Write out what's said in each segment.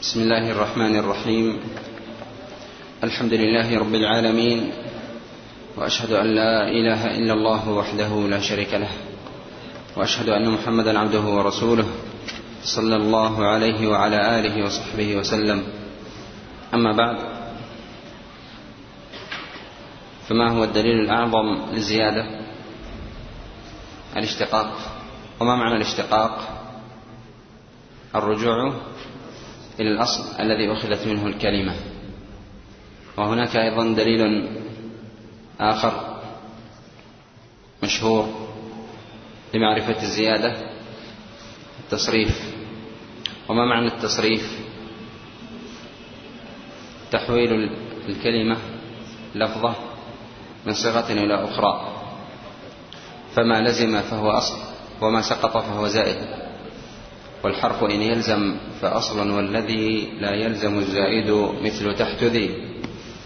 بسم الله الرحمن الرحيم. الحمد لله رب العالمين، وأشهد أن لا إله إلا الله وحده لا شريك له، وأشهد أن محمدا عبده ورسوله صلى الله عليه وعلى آله وصحبه وسلم. أما بعد، فما هو الدليل الأعظم للزيادة؟ الاشتقاق. وما معنى الاشتقاق؟ الرجوع إلى الأصل الذي أخذت منه الكلمة. وهناك أيضا دليل آخر مشهور لمعرفة الزيادة: التصريف. وما معنى التصريف؟ تحويل الكلمة لفظة من صيغة إلى أخرى، فما لزم فهو أصل، وما سقط فهو زائد. والحرف إن يلزم فأصل، والذي لا يلزم الزائد مثل تحت ذي.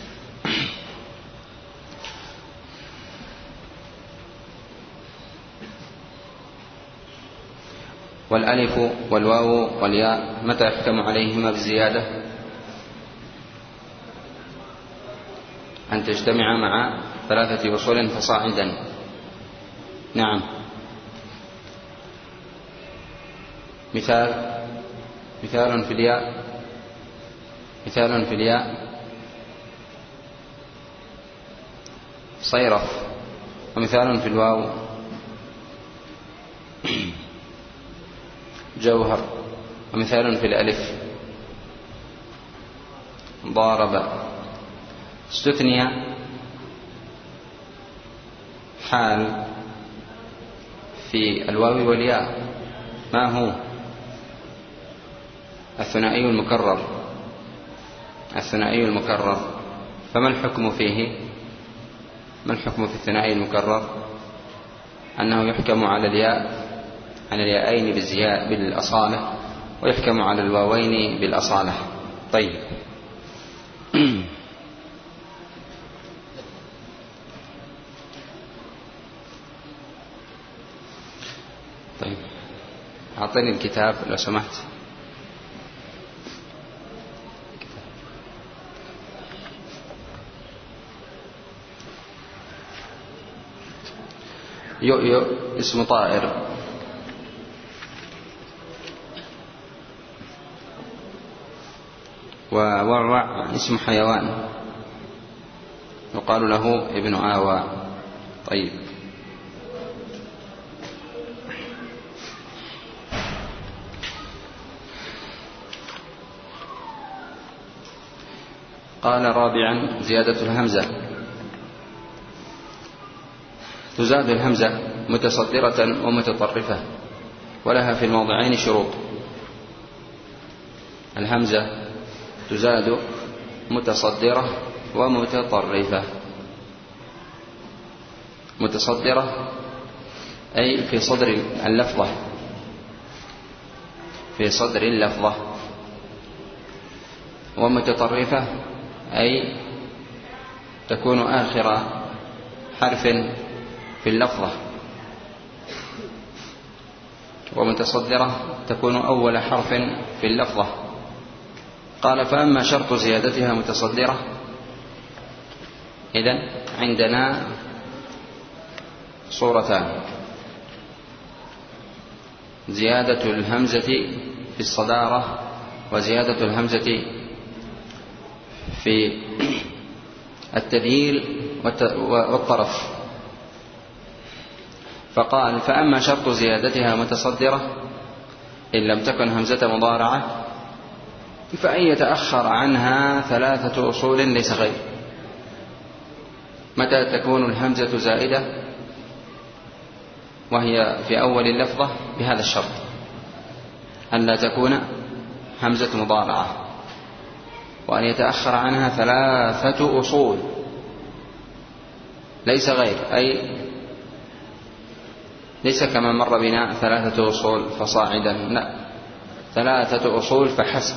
والألف والواو والياء متى يحكم عليهما بالزيادة؟ أن تجتمع مع 3 أصول فصاعدا. نعم. مثال في الياء صيرف. ومثال في الواو جوهر. ومثال في الألف ضارب. استثني حال في الواو والياء. ما هو؟ الثنائي المكرر. فما الحكم فيه؟ ما الحكم في الثنائي المكرر؟ أنه يحكم على الياءين بالأصالة، ويحكم على الواوين بالأصالة. طيب. أعطيني الكتاب لو سمحت. يؤيؤ اسم طائر، ووعوع اسم حيوان يقال له ابن آوى. طيب. قال رابعا: زيادة الهمزة. تزاد الهمزة متصدرة ومتطرفة، ولها في الموضعين شروط. الهمزة تزاد متصدرة ومتطرفة. متصدرة أي في صدر اللفظة، ومتطرفة أي تكون آخر حرف في اللفظة، ومتصدرة تكون أول حرف في اللفظة. قال: فأما شرط زيادتها متصدرة، إذن عندنا صورتان: زيادة الهمزة في الصدارة، وزيادة الهمزة في التذييل والطرف. فقال: فأما شرط زيادتها متصدرة إن لم تكن همزة مضارعة، فأن يتأخر عنها 3 أصول ليس غير. متى تكون الهمزة زائدة؟ وهي في أول اللفظة بهذا الشرط: أن لا تكون همزة مضارعة، وأن يتأخر عنها 3 أصول ليس غير، أي ليس كما مر بنا 3 أصول فصاعدا، لا، 3 أصول فحسب.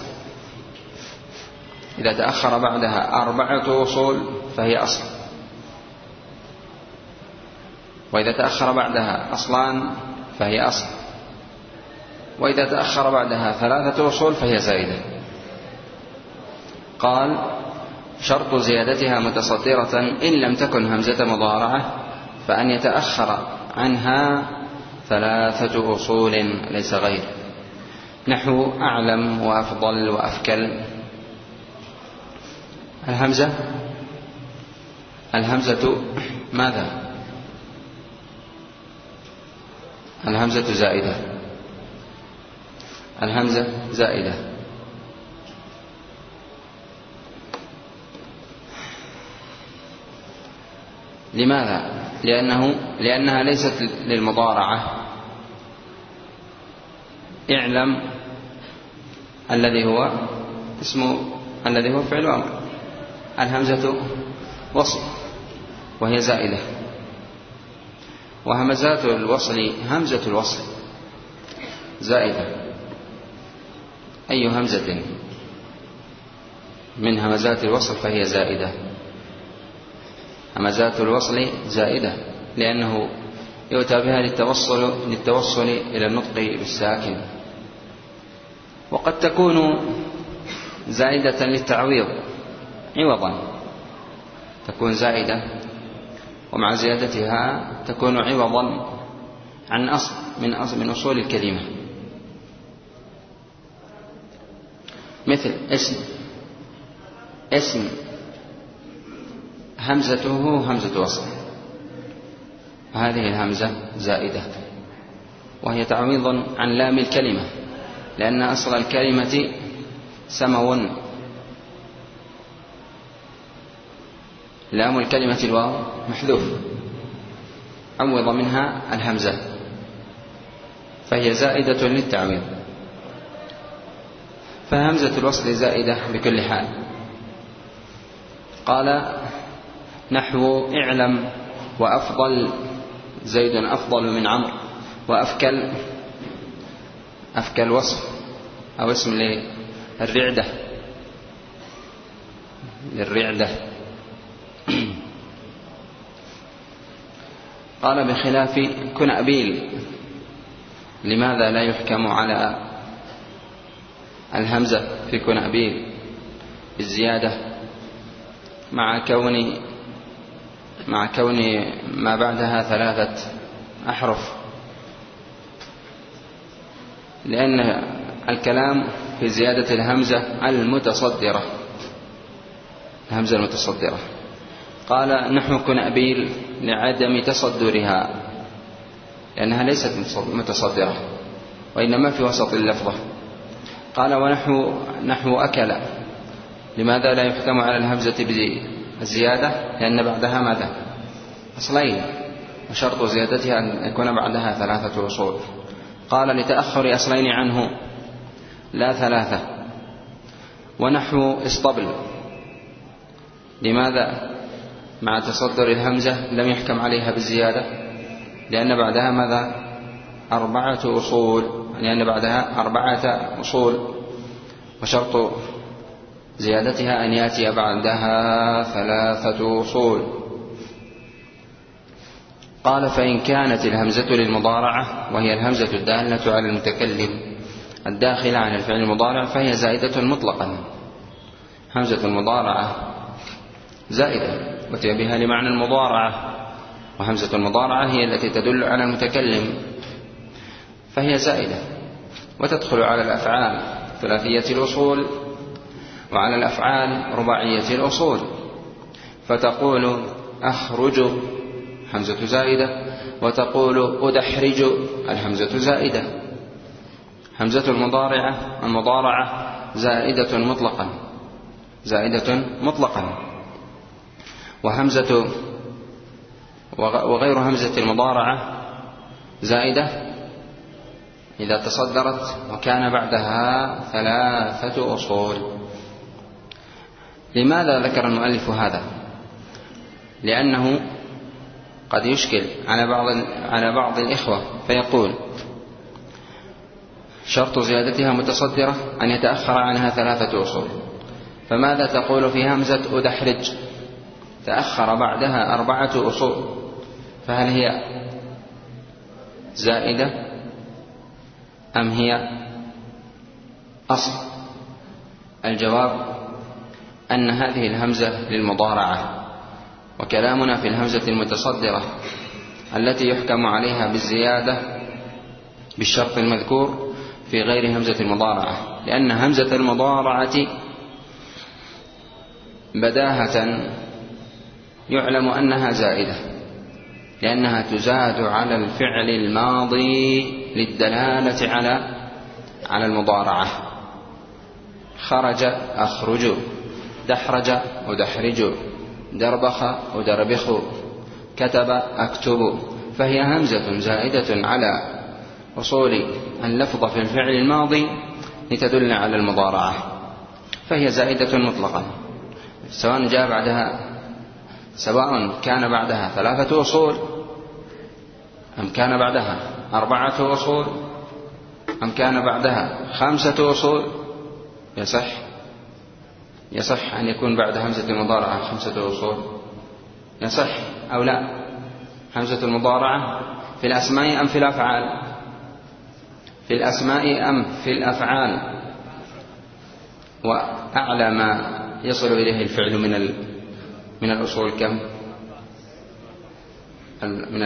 إذا تأخر بعدها 4 أصول فهي أصل، وإذا تأخر بعدها أصلان فهي أصل، وإذا تأخر بعدها 3 أصول فهي زائدة. قال: شرط زيادتها متصدرة إن لم تكن همزة مضارعة فأن يتأخر عنها 3 أصول ليس غير، نحو أعلم وأفضل وأفكل. الهمزة ماذا؟ الهمزة زائدة، الهمزة زائدة. لماذا؟ لأنها ليست للمضارعة. اعلم الذي هو فعل أمر، الهمزة وصل وهي زائدة، وهمزات الوصل همزة الوصل زائدة. أي همزة من همزات الوصل فهي زائدة. همزات الوصل زائدة لأنه يؤتى بها للتوصل إلى النطق بالساكن، وقد تكون زائدة للتعويض عوضا، تكون زائدة ومع زيادتها تكون عوضا عن أصل من أصول الكلمة. مثل اسم همزته همزة وصل، هذه الهمزة زائدة وهي تعويض عن لام الكلمة، لأن أصل الكلمة سمو، لام الكلمة الواو محذوف، عوض منها الهمزة فهي زائدة للتعويض، فهمزة الوصل زائدة بكل حال. قال: نحو اعلم وأفضل، زيد أفضل من عمرو، وأفكل، أفكل وصف أو اسم للرعدة. قال: بخلاف كنأبيل. لماذا لا يحكم على الهمزة في كنأبيل بالزيادة مع كون ما بعدها 3 أحرف؟ لأن الكلام في زيادة الهمزة المتصدرة، الهمزة المتصدرة. قال: نحو كنأبيل لعدم تصدرها، لأنها ليست متصدرة وإنما في وسط اللفظة. قال: ونحو أكل. لماذا لا يحكم على الهمزة بالزيادة؟ لأن بعدها ماذا؟ أصلين، وشرط زيادتها أن يكون بعدها 3 أصول. قال: لتأخر أصلين عنه لا 3. ونحو اسطبل. لماذا مع تصدر الهمزة لم يحكم عليها بالزيادة؟ لأن بعدها ماذا؟ 4 أصول، لأن بعدها 4 أصول، وشرط زيادتها أن يأتي بعدها 3 أصول. قال: فإن كانت الهمزة للمضارعة وهي الهمزة الدالة على المتكلم الداخلة عن الفعل المضارع فهي زائدة مطلقا. همزة المضارعة زائدة وتأتي بها لمعنى المضارعة، وهمزة المضارعة هي التي تدل على المتكلم فهي زائدة، وتدخل على الأفعال ثلاثية الأصول وعلى الأفعال رباعية الأصول. فتقول أخرج همزة زائدة، وتقول أدحرج الهمزة زائدة. همزة المضارعة زائدة مطلقا، وغير همزة المضارعة زائدة إذا تصدرت وكان بعدها 3 أصول. لماذا ذكر المؤلف هذا؟ لأنه قد يشكل على بعض الإخوة فيقول: شرط زيادتها متصدرة أن يتأخر عنها 3 أصول، فماذا تقول في همزة أدحرج؟ تأخر بعدها 4 أصول، فهل هي زائدة أم هي أصل؟ الجواب: أن هذه الهمزة للمضارعة، وكلامنا في الهمزة المتصدرة التي يحكم عليها بالزيادة بالشرط المذكور في غير همزة المضارعة، لأن همزة المضارعة بداهة يعلم أنها زائدة، لأنها تزاد على الفعل الماضي للدلالة على المضارعة. خرج أخرج، دحرج أدحرج، دربخ أدربخ، كتب أكتب، فهي همزة زائدة على وصول اللفظ في الفعل الماضي لتدل على المضارعة، فهي زائدة مطلقا، سواء كان بعدها 3 أصول أم كان بعدها 4 أصول أم كان بعدها 5 أصول. يصح أن يكون بعد همزة المضارعة 5 أصول، يصح أو لا؟ همزة المضارعة في الأسماء أم في الأفعال؟ في الأسماء أم في الأفعال؟ وأعلى ما يصل إليه الفعل من الأصول كم؟ من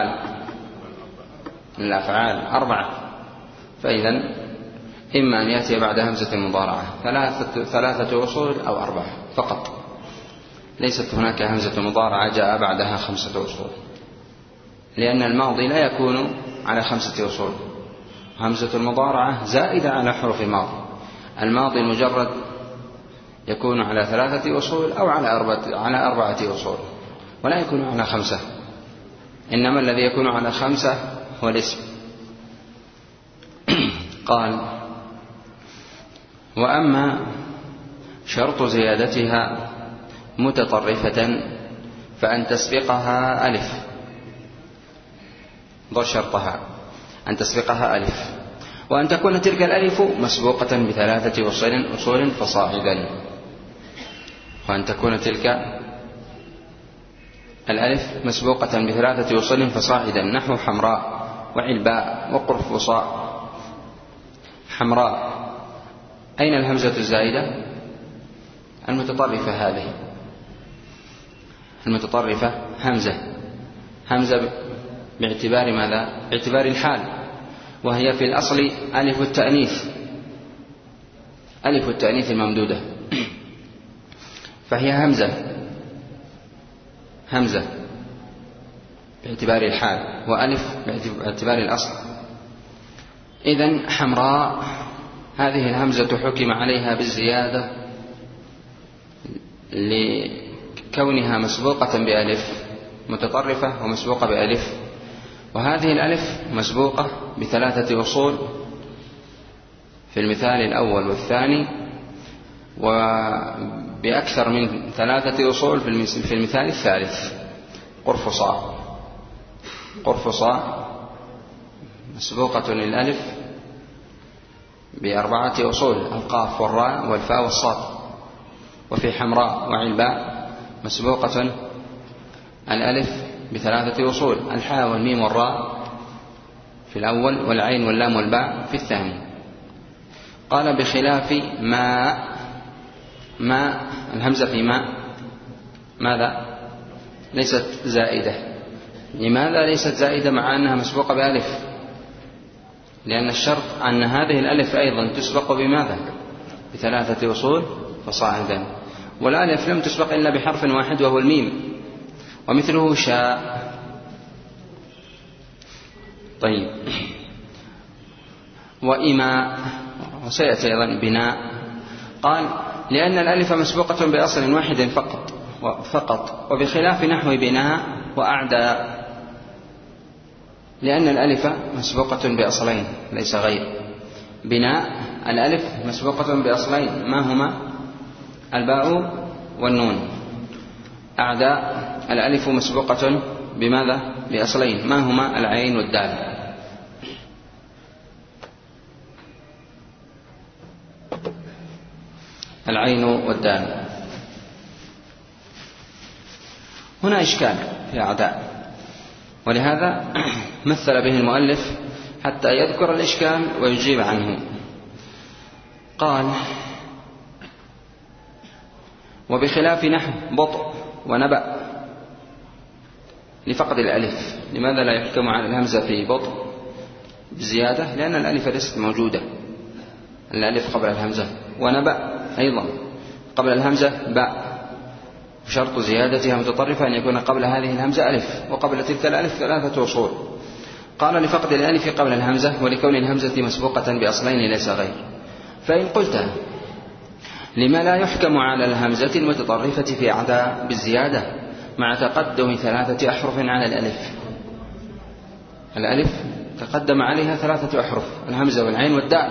الأفعال 4. فإذا إما أن يأتي بعد همزة المضارعة 3 أصول أو 4 فقط، ليست هناك همزة مضارعة جاء بعدها 5 أصول، لأن الماضي لا يكون على 5 أصول. همزة المضارعة زائدة على حروف الماضي المجرد يكون على 3 أصول أو على 4 أصول، ولا يكون على 5. إنما الذي يكون على 5 هو الاسم. قال: وأما شرط زيادتها متطرفة فأن تسبقها ألف، ضع شرطها أن تسبقها ألف، وأن تكون تلك الألف مسبوقة ب3 أصول فصاعدا. وأن تكون تلك الألف مسبوقة ب3 أصول فصاعدا، نحو حمراء وعلباء وقرفصاء. حمراء أين الهمزة الزائدة؟ المتطرفة، هذه المتطرفة همزة باعتبار ماذا؟ باعتبار الحال، وهي في الأصل ألف التأنيث الممدودة، فهي همزة باعتبار الحال، وألف باعتبار الأصل. إذن حمراء هذه الهمزة حكم عليها بالزيادة لكونها مسبوقة بألف، متطرفة ومسبوقة بألف، وهذه الألف مسبوقة ب3 أصول في المثال الأول والثاني، وبأكثر من 3 أصول في المثال الثالث. قرفصاء مسبوقة للألف ب4 أصول، القاف والراء والفاء والصاد. وفي حمراء وعلباء مسبوقة الألف ب3 أصول، الحاء والميم والراء في الأول، والعين واللام والباء في الثاني. قال: بخلاف ما الهمزة في ماذا؟ ليست زائدة. لماذا ليست زائدة مع أنها مسبوقة بألف؟ لأن الشرط أن هذه الألف أيضا تسبق بماذا؟ ب3 أصول فصاعدا، والألف لم تسبق إلا بحرف واحد وهو الميم، ومثله شاء. طيب، وإماء، وسيأتي أيضا بناء. قال: لأن الألف مسبوقة بأصل واحد فقط، وبخلاف نحو بناء وأعداء، لأن الألف مسبوقة بأصلين ليس غير. بناء الألف مسبوقة بأصلين، ما هما؟ الباء والنون. أعداء الألف مسبوقة بماذا؟ بأصلين، ما هما؟ العين والدال. العين والدال. هنا إشكال في أعداء، ولهذا مثل به المؤلف حتى يذكر الإشكال ويجيب عنه. قال: وبخلاف نحو بطء ونبأ لفقد الألف. لماذا لا يحكم على الهمزة في بطء بزيادة؟ لأن الألف ليست موجودة، الألف قبل الهمزة. ونبأ أيضا قبل الهمزة باء، شرط زيادتها متطرفة أن يكون قبل هذه الهمزة ألف، وقبل تلك الألف 3 أصول. قال لفقد الألف قبل الهمزة ولكون الهمزة مسبوقة بأصلين ليس غير. فإن قلت لما لا يحكم على الهمزة المتطرفة في أعداء بالزيادة مع تقدم 3 أحرف على الألف؟ الألف تقدم عليها 3 أحرف، الهمزة والعين والدال،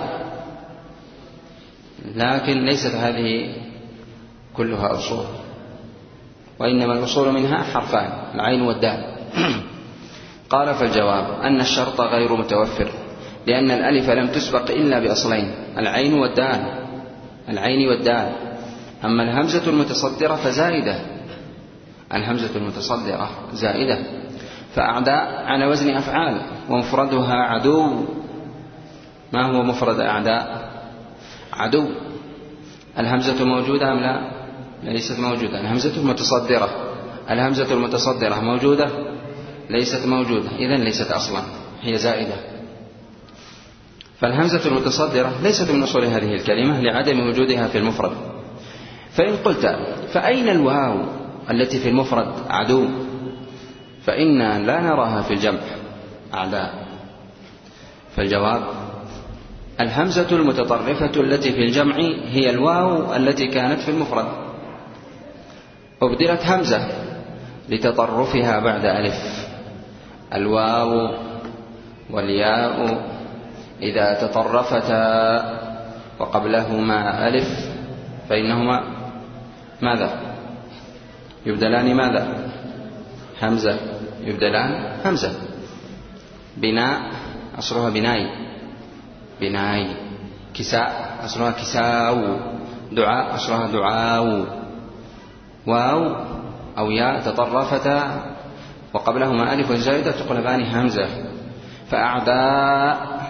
لكن ليست هذه كلها أصول، وإنما الأصول منها حرفان، العين والدال. قال فالجواب أن الشرط غير متوفر، لأن الألف لم تسبق إلا بأصلين، العين والدال، العين والدال. أما الهمزة المتصدرة فزائدة، الهمزة المتصدرة زائدة، فأعداء على وزن أفعال ومفردها عدو. ما هو مفرد أعداء؟ عدو. الهمزة موجودة أم لا؟ ليست موجودة. الهمزة المتصدرة، الهمزة المتصدرة موجودة؟ ليست موجودة، إذن ليست أصلا، هي زائدة. فالهمزة المتصدرة ليست من أصول هذه الكلمة لعدم وجودها في المفرد. فإن قلت فأين الواو التي في المفرد عدو؟ فإنا لا نراها في الجمع أعداء. فالجواب الهمزة المتطرفة التي في الجمع هي الواو التي كانت في المفرد، أبدلت همزة لتطرفها بعد ألف. الواو والياء إذا تطرفتا وقبلهما ألف فإنهما ماذا؟ يبدلان ماذا؟ همزة، يبدلان همزة. بناء أصلها بناي، بناي. كساء أصلها كساو. دعاء أصلها دعاو. واو أو ياء تطرفتا وقبلهما ألف زائدة تقلبان همزة. فأعداء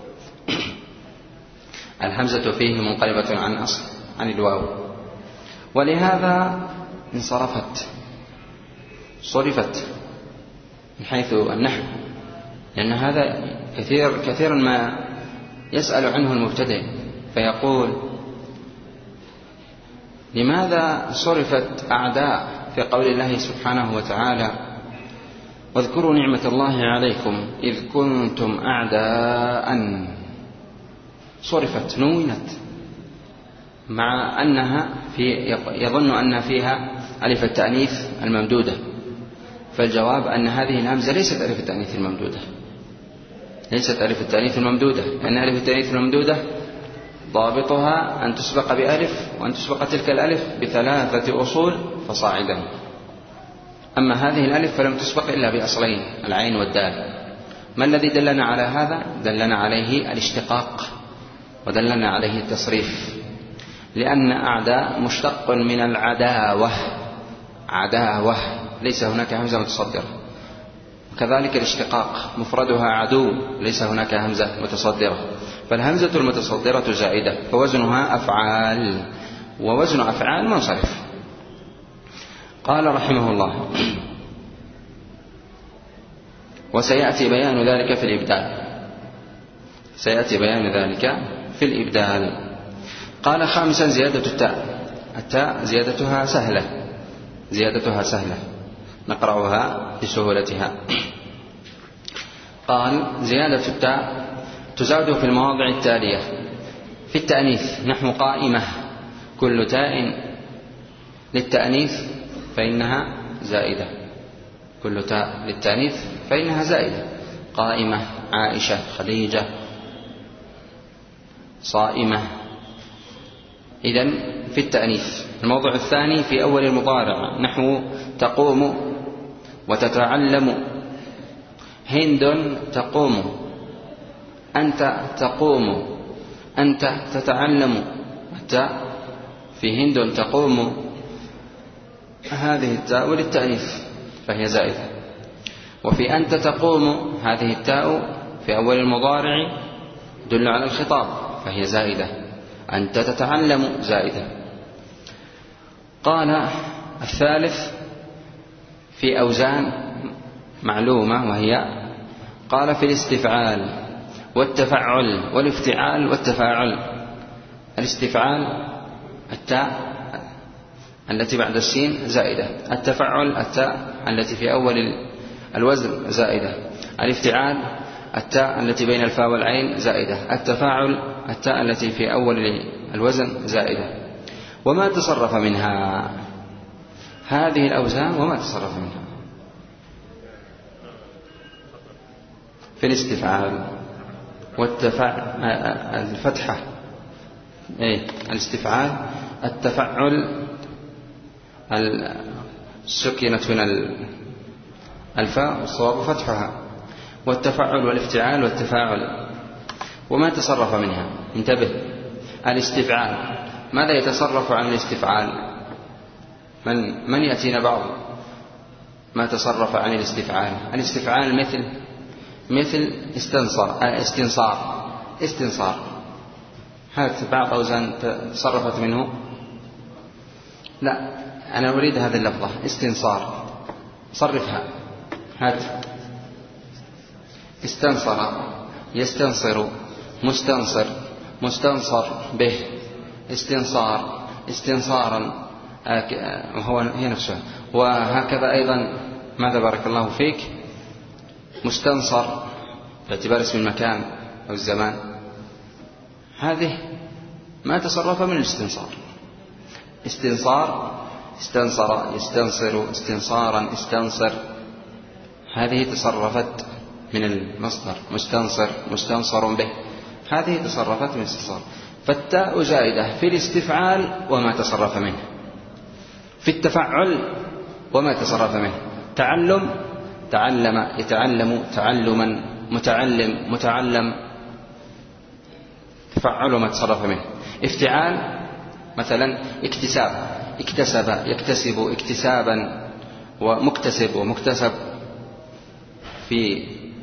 الهمزة فيه منقلبة عن أصل، عن الواو، ولهذا انصرفت، صرفت من حيث النحو، لأن هذا كثيرا ما يسأل عنه المبتدئ فيقول لماذا صرفت أعداء في قول الله سبحانه وتعالى واذكروا نعمة الله عليكم إذ كنتم أعداء؟ صرفت، نونت، مع أنها يظن أن فيها ألف التأنيث الممدودة. فالجواب أن هذه الهمزة ليست ألف التأنيث الممدودة، ليست ألف التأنيث الممدودة، لأن ألف التأنيث الممدودة ضابطها أن تسبق بألف، وأن تسبق تلك الألف ب3 أصول فصاعدا. أما هذه الألف فلم تسبق إلا بأصلين، العين والدال. ما الذي دلنا على هذا؟ دلنا عليه الاشتقاق، ودلنا عليه التصريف، لأن أعداء مشتق من العداوة، عداوة، ليس هناك همزة متصدرة. وكذلك الاشتقاق مفردها عدو، ليس هناك همزة متصدرة. فالهمزة المتصدرة زائدة، فوزنها أفعال، ووزن أفعال منصرف. قال رحمه الله وسيأتي بيان ذلك في الإبدال، سيأتي بيان ذلك في الإبدال. قال خامسا زيادة التاء. التاء زيادتها سهلة، زيادتها سهلة، نقرأها بسهولتها. قال زيادة التاء تزاد في المواضع التالية: في التأنيث نحو قائمة، كل تاء للتأنيث فإنها زائدة، كل تاء للتأنيث فإنها زائدة. قائمة، عائشة، خديجة، صائمة. إذن في التأنيث. الموضع الثاني في أول المضارع نحو تقوم وتتعلم، هند تقوم، أنت تقوم، أنت تتعلم. التاء في هند تقوم، هذه التاء للتأنيث فهي زائدة. وفي أنت تقوم هذه التاء في أول المضارع دل على الخطاب فهي زائدة. أنت تتعلم زائدة. قال الثالث في أوزان معلومة، وهي قال في الاستفعال والتفعل والافتعال والتفاعل. الاستفعال التاء التي بعد السين زائدة، التفعل التاء التي في أول الوزن زائدة، الافتعال التاء التي بين الفاء والعين زائدة، التفاعل التاء التي في أول الوزن زائدة. وما تصرف منها هذه الأوزان، وما تصرف منها في الاستفعال الفتحة الاستفعال، التفعل السكنة من الفاء والصواب فتحها، والتفعل والافتعال والتفاعل. وما تصرف منها، انتبه، الاستفعال ماذا يتصرف عن الاستفعال؟ من يأتينا بعض ما تصرف عن الاستفعال؟ الاستفعال مثل استنصار. هات بعض أوزان تصرفت منه. لا، أنا أريد هذه اللفظة استنصار، صرفها. هات استنصر، يستنصر، مستنصر به، استنصارا، هي نفسها. وهكذا أيضا ماذا بارك الله فيك مستنصر باعتبار اسم المكان أو الزمان. هذه ما تصرف من الاستنصار. استنصر، يستنصر، استنصارا، استنصر، هذه تصرفت من المصدر. مستنصر به، هذه تصرفت من الاستنصار. فالتاء زائدة في الاستفعال وما تصرف منه، في التفعل وما تصرف منه. تعلم، يتعلم، تعلما، متعلم، تفعل وما تصرف منه. افتعال مثلا اكتسب، يكتسب، اكتسابا، ومكتسب ومكتسب. في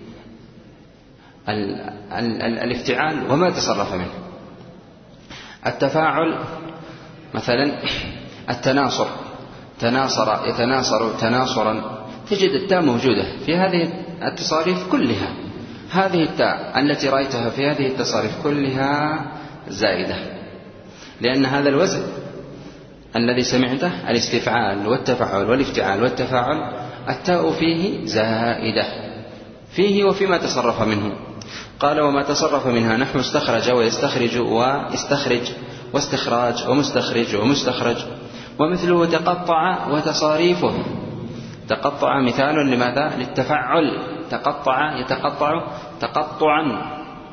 الافتعال وما تصرف منه. التفاعل مثلا التناصر، تناصر، يتناصر، تناصرا، تجد التاء موجودة في هذه التصاريف كلها. هذه التاء التي رأيتها في هذه التصاريف كلها زائدة، لأن هذا الوزن الذي سمعته الاستفعال والتفعل والافتعال والتفاعل، التاء فيه زائدة، فيه وفيما تصرف منه. قال وما تصرف منها نحو استخرج ويستخرج واستخرج واستخراج ومستخرج ومستخرج. ومثله تقطع وتصاريفه. تقطع مثال لماذا؟ للتفعل، تقطع، يتقطع تقطعا.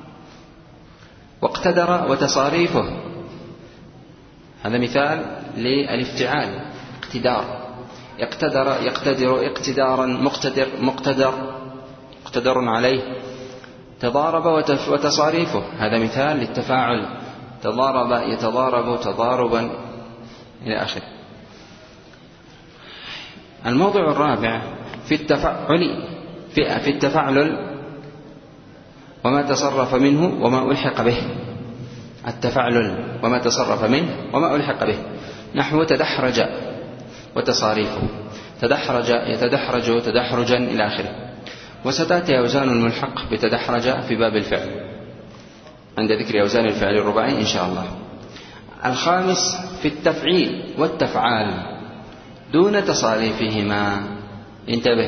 واقتدر وتصاريفه، هذا مثال للافتعال، اقتدار. يقتدر، يقتدر، اقتدارا، مقتدر عليه. تضارب وتصاريفه، هذا مثال للتفاعل، تضارب، يتضارب تضاربا إلى آخره. الموضوع الرابع في التفعل وما تصرف منه وما ألحق به. التفعل وما تصرف منه وما ألحق به، نحو تدحرج وتصاريفه. تدحرج، يتدحرج تدحرجا إلى آخره. وستأتي أوزان الملحق بتدحرج في باب الفعل عند ذكر أوزان الفعل الرباعي إن شاء الله. الخامس في التفعيل والتفعال دون تصاريفهما. انتبه،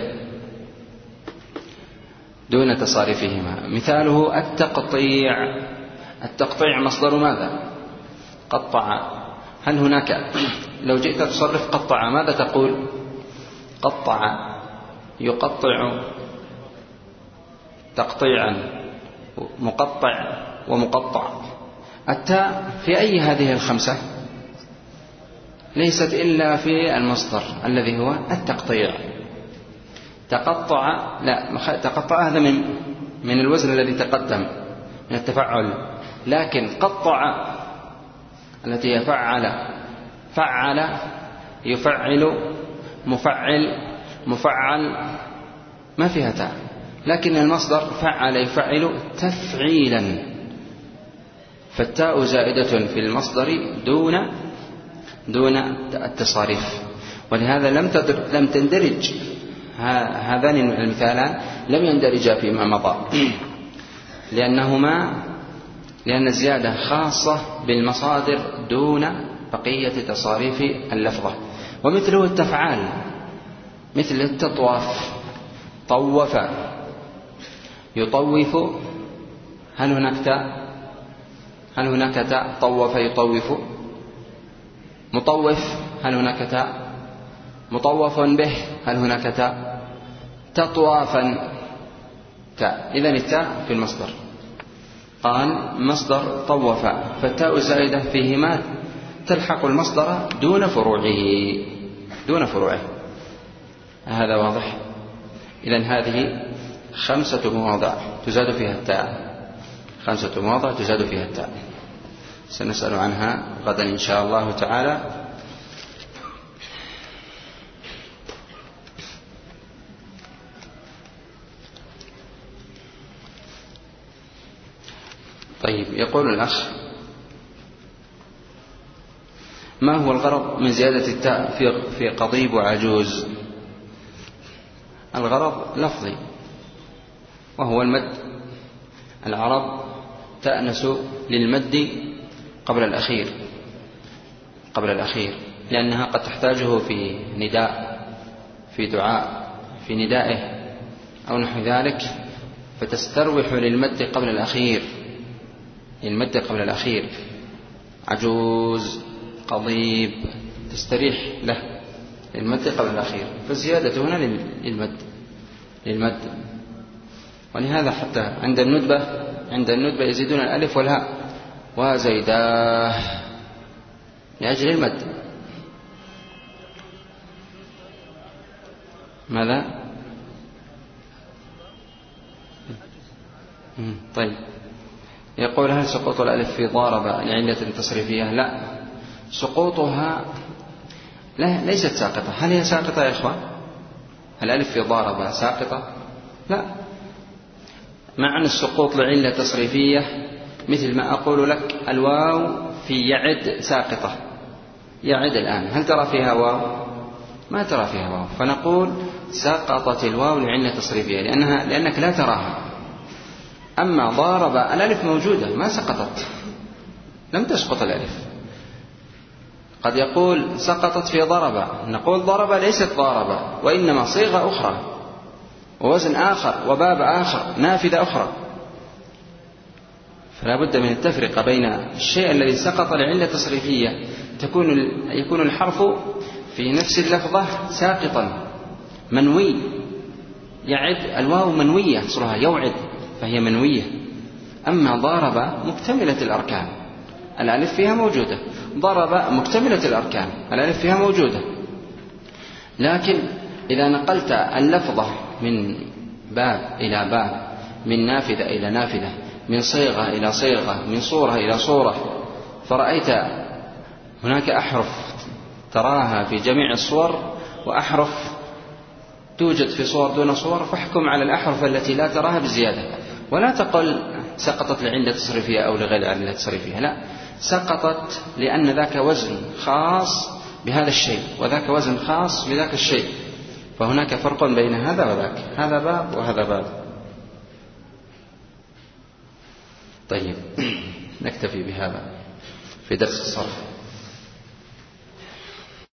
دون تصاريفهما. مثاله التقطيع. التقطيع مصدر ماذا؟ قطع. هل هناك لو جئت تصرف قطع ماذا تقول؟ قطع، يقطع تقطيعا، مقطع ومقطع. التاء في أي هذه الخمسة؟ ليست إلا في المصدر الذي هو التقطيع. تقطع، لا، تقطع هذا من الوزن الذي تقدم من التفعل. لكن قطع التي هي فعل، يفعل، مفعل، ما فيها تاء. لكن المصدر فعل يفعل تفعيلا، فالتاء زائدة في المصدر دون دون التصاريف. ولهذا لم تندرج هذان المثالان، لم يندرجا فيما مضى، لأن الزيادة خاصة بالمصادر دون بقية تصاريف اللفظة. ومثله التفعال، مثل التطواف، طوف، يطوف، هل هناك تاء؟ طوف يطوف. مطوف، هل هناك تاء؟ مطوف به، هل هناك تاء؟ تطوافا تاء. إذن التاء في المصدر. قال مصدر طوف، فالتاء الزائدة فيهما تلحق المصدر دون فروعه. هذا واضح؟ إذن هذه 5 مواضع تزاد فيها التاء، 5 مواضع تزاد فيها التاء، سنسأل عنها غدا إن شاء الله تعالى. طيب، يقول الأخ: ما هو الغرض من زيادة التاء في قضيب وعجوز؟ الغرض لفظي وهو المد. العرب تأنس للمد قبل الأخير لأنها قد تحتاجه في نداء، في دعاء، في ندائه أو نحو ذلك، فتستروح للمد قبل الأخير. عجوز، قضيب، تستريح له للمد قبل الأخير، فالزيادة هنا للمد. ولهذا حتى عند الندبة يزيدون الألف والهاء، وزيداه، لأجل المد. ماذا؟ طيب، يقول: هل سقوط الألف في ضارب لعلة تصريفية؟ لا، سقوطها ليست ساقطة. هل هي ساقطة يا إخوان؟ الألف في ضارب ساقطة؟ لا. معنى السقوط لعلة تصريفية مثل ما أقول لك الواو في يعد ساقطة. يعد الآن هل ترى فيها واو؟ ما ترى فيها واو، فنقول سقطت الواو لعلة تصريفية لأنك لا تراها. أما ضارب الألف موجودة ما سقطت، لم تسقط الألف. قد يقول سقطت في ضرب، نقول ضرب ليست ضارب، وإنما صيغة أخرى ووزن آخر وباب آخر، نافذة أخرى. فلا بد من التفرقة بين الشيء الذي سقط لعلة تصريفية يكون الحرف في نفس اللفظة ساقطا منوي. يعد، الواو منوية أصلها يوعد، فهي منوية. أما ضارب مكتملة الأركان، الألف فيها موجودة. ضرب مكتملة الأركان، الألف فيها موجودة. لكن إذا نقلت اللفظة من باب إلى باب، من نافذة إلى نافذة، من صيغة إلى صيغة، من صورة إلى صورة، فرأيت هناك أحرف تراها في جميع الصور وأحرف توجد في صور دون صور، فاحكم على الأحرف التي لا تراها بالزيادة، ولا تقل سقطت لعلة تصريفية أو لغير علة تصريفية. لا، سقطت لأن ذاك وزن خاص بهذا الشيء وذاك وزن خاص بذاك الشيء، فهناك فرق بين هذا وذاك، هذا باب وهذا باب. طيب، نكتفي بهذا في درس الصرف.